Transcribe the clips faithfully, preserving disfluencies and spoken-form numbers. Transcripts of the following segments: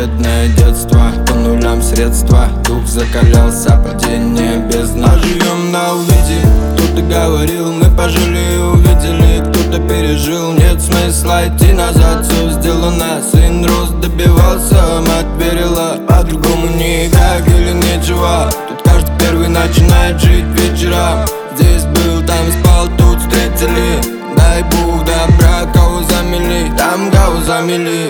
бедное детство, по нулям средства. Дух закалялся, падение бездна. Живем на увиде, кто-то говорил, мы пожили, увидели, кто-то пережил. Нет смысла идти назад, все сделано. Сын рос, добивался, мать верила, по-другому никак или нечего. Тут каждый первый начинает жить вечером. Здесь был, там спал, тут встретили. Дай Бог добра, кого замели, там кого замели.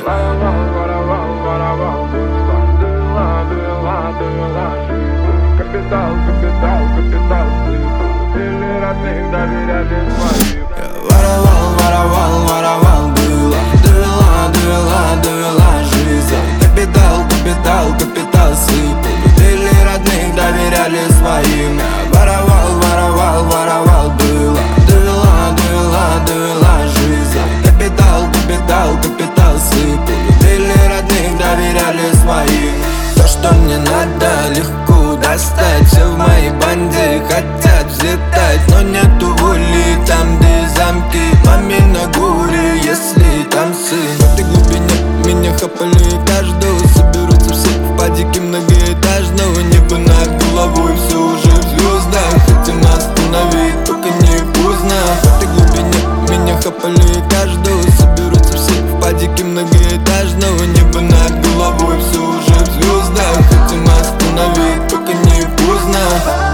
Капитал, капитал, капитал, или родных доверяли своим. Воровал, воровал, воровал, было. Довела, довела, довела жизнь. Капитал, капитал, капитал сыпал. Или родных доверяли своим. Воровал, воровал, воровал, было. Довела, довела, довела жизнь. Капитал, капитал, капитал сыпал. Или родных доверяли своим. То, что мне надо, легко достать. Все в моей банде хотят взлетать, но нету воли там, где замки. Маме на горе, если там сын. В этой глубине меня хапали каждого. Соберутся все в падике многоэтажного. Небо над головой, все уже в звездах. Хотим остановить, только не поздно. В этой глубине меня хапали каждого. Соберутся все в падике многоэтажного. Небо над головой, все уже в звездах. Хотим остановить, только не поздно.